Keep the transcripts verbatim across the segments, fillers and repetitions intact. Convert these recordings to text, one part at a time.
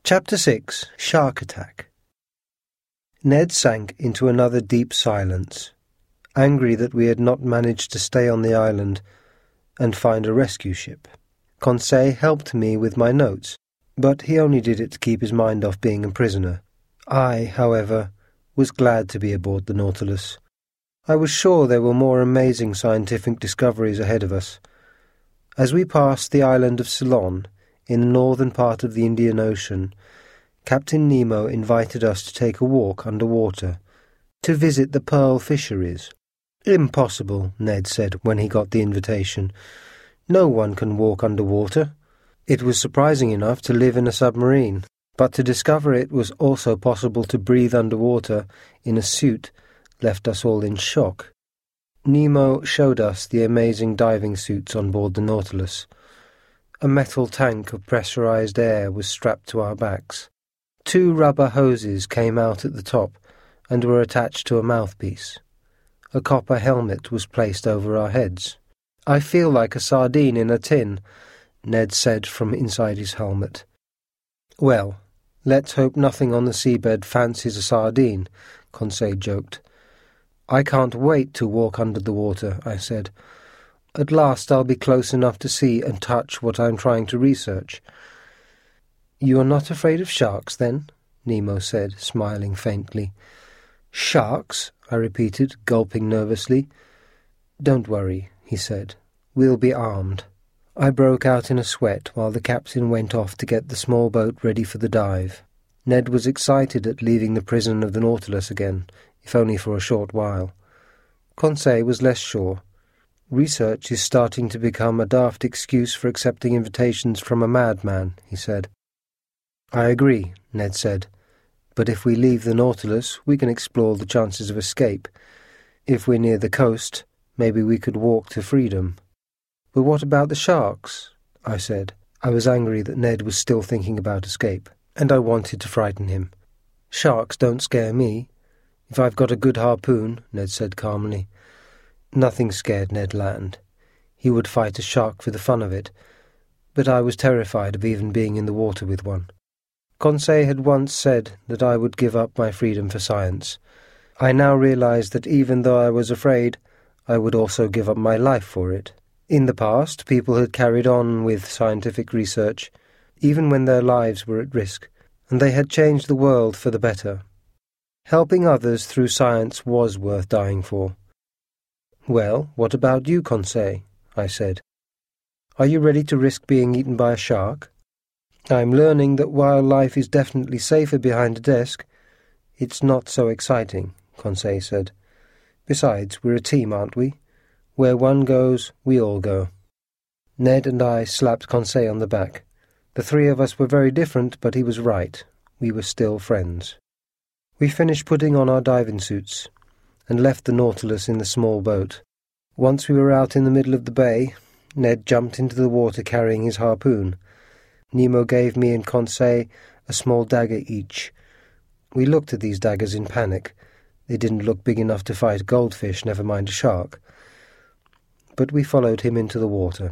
Chapter six. Shark Attack. Ned sank into another deep silence, angry that we had not managed to stay on the island and find a rescue ship. Conseil helped me with my notes, but he only did it to keep his mind off being a prisoner. I, however, was glad to be aboard the Nautilus. I was sure there were more amazing scientific discoveries ahead of us. As we passed the island of Ceylon, in the northern part of the Indian Ocean, Captain Nemo invited us to take a walk underwater, to visit the pearl fisheries. "Impossible," Ned said when he got the invitation. "No one can walk underwater." It was surprising enough to live in a submarine, but to discover it was also possible to breathe underwater in a suit left us all in shock. Nemo showed us the amazing diving suits on board the Nautilus. A metal tank of pressurized air was strapped to our backs. Two rubber hoses came out at the top and were attached to a mouthpiece. A copper helmet was placed over our heads. "I feel like a sardine in a tin," Ned said from inside his helmet. "Well, let's hope nothing on the seabed fancies a sardine," Conseil joked. "I can't wait to walk under the water," I said. "At last I'll be close enough to see and touch what I'm trying to research." "You are not afraid of sharks, then?" Nemo said, smiling faintly. "Sharks?" I repeated, gulping nervously. "Don't worry," he said. "We'll be armed." I broke out in a sweat while the captain went off to get the small boat ready for the dive. Ned was excited at leaving the prison of the Nautilus again, if only for a short while. Conseil was less sure. "Research is starting to become a daft excuse for accepting invitations from a madman," he said. "I agree," Ned said. "But if we leave the Nautilus, we can explore the chances of escape. If we're near the coast, maybe we could walk to freedom." "But what about the sharks?" I said. I was angry that Ned was still thinking about escape, and I wanted to frighten him. "Sharks don't scare me. If I've got a good harpoon," Ned said calmly. Nothing scared Ned Land. He would fight a shark for the fun of it, but I was terrified of even being in the water with one. Conseil had once said that I would give up my freedom for science. I now realized that even though I was afraid, I would also give up my life for it. In the past, people had carried on with scientific research, even when their lives were at risk, and they had changed the world for the better. Helping others through science was worth dying for. "Well, what about you, Conseil?" I said. "Are you ready to risk being eaten by a shark?" "I'm learning that while life is definitely safer behind a desk, it's not so exciting," Conseil said. "Besides, we're a team, aren't we? Where one goes, we all go." Ned and I slapped Conseil on the back. The three of us were very different, but he was right. We were still friends. We finished putting on our diving suits and left the Nautilus in the small boat. Once we were out in the middle of the bay, Ned jumped into the water carrying his harpoon. Nemo gave me and Conseil a small dagger each. We looked at these daggers in panic. They didn't look big enough to fight a goldfish, never mind a shark. But we followed him into the water.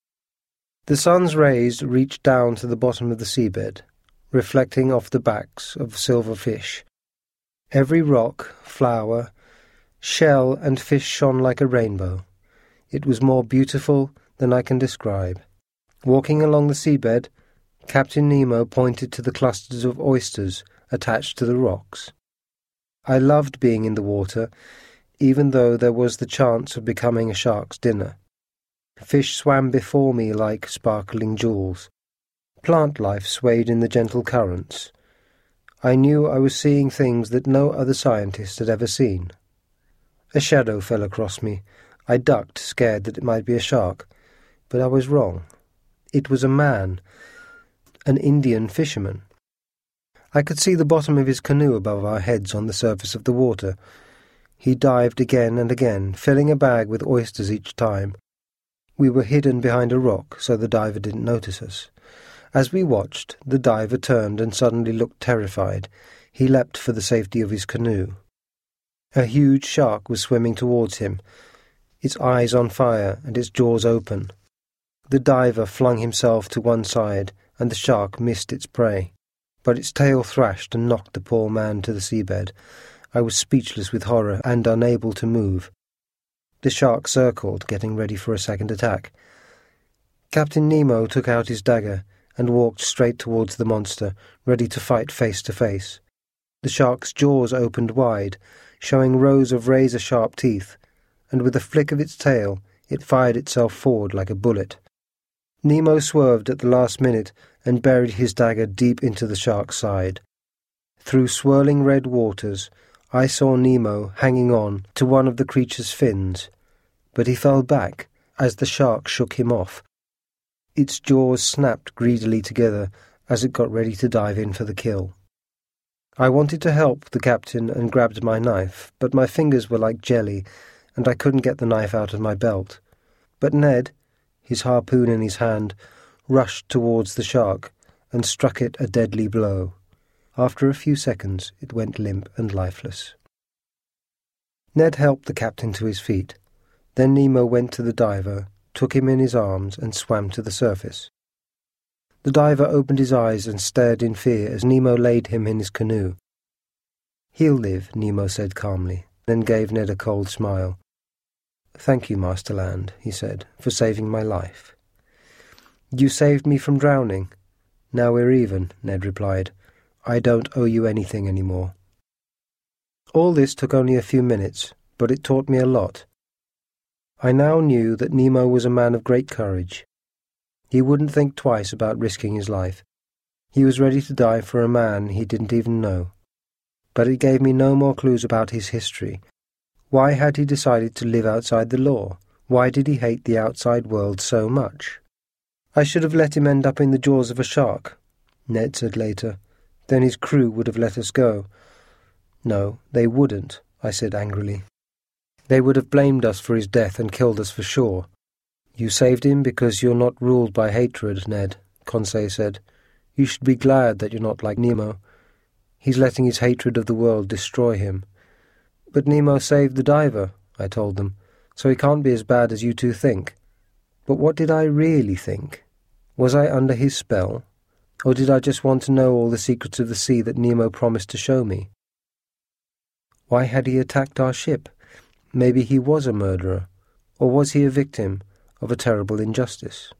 The sun's rays reached down to the bottom of the seabed, reflecting off the backs of silver fish. Every rock, flower, shell and fish shone like a rainbow. It was more beautiful than I can describe. Walking along the seabed, Captain Nemo pointed to the clusters of oysters attached to the rocks. I loved being in the water, even though there was the chance of becoming a shark's dinner. Fish swam before me like sparkling jewels. Plant life swayed in the gentle currents. I knew I was seeing things that no other scientist had ever seen. A shadow fell across me. I ducked, scared that it might be a shark, but I was wrong. It was a man, an Indian fisherman. I could see the bottom of his canoe above our heads on the surface of the water. He dived again and again, filling a bag with oysters each time. We were hidden behind a rock, so the diver didn't notice us. As we watched, the diver turned and suddenly looked terrified. He leapt for the safety of his canoe. A huge shark was swimming towards him, its eyes on fire and its jaws open. The diver flung himself to one side, and the shark missed its prey. but its tail thrashed and knocked the poor man to the seabed. I was speechless with horror and unable to move. The shark circled, getting ready for a second attack. Captain Nemo took out his dagger and walked straight towards the monster, ready to fight face to face. The shark's jaws opened wide, showing rows of razor-sharp teeth, and with a flick of its tail, it fired itself forward like a bullet. Nemo swerved at the last minute and buried his dagger deep into the shark's side. Through swirling red waters, I saw Nemo hanging on to one of the creature's fins, but he fell back as the shark shook him off. Its jaws snapped greedily together as it got ready to dive in for the kill. I wanted to help the captain and grabbed my knife, but my fingers were like jelly, and I couldn't get the knife out of my belt. But Ned, his harpoon in his hand, rushed towards the shark and struck it a deadly blow. After a few seconds, it went limp and lifeless. Ned helped the captain to his feet. Then Nemo went to the diver, took him in his arms, and swam to the surface. The diver opened his eyes and stared in fear as Nemo laid him in his canoe. "He'll live," Nemo said calmly, then gave Ned a cold smile. "Thank you, Master Land," he said, "for saving my life." "You saved me from drowning. Now we're even," Ned replied. "I don't owe you anything anymore." All this took only a few minutes, but it taught me a lot. I now knew that Nemo was a man of great courage. He wouldn't think twice about risking his life. He was ready to die for a man he didn't even know. But it gave me no more clues about his history. Why had he decided to live outside the law? Why did he hate the outside world so much? "I should have let him end up in the jaws of a shark," Ned said later. "Then his crew would have let us go." "No, they wouldn't," I said angrily. "They would have blamed us for his death and killed us for sure." "You saved him because you're not ruled by hatred, Ned," Conseil said. "You should be glad that you're not like Nemo. He's letting his hatred of the world destroy him." "But Nemo saved the diver," I told them, "so he can't be as bad as you two think." But what did I really think? Was I under his spell? Or did I just want to know all the secrets of the sea that Nemo promised to show me? Why had he attacked our ship? Maybe he was a murderer. Or was he a victim of a terrible injustice?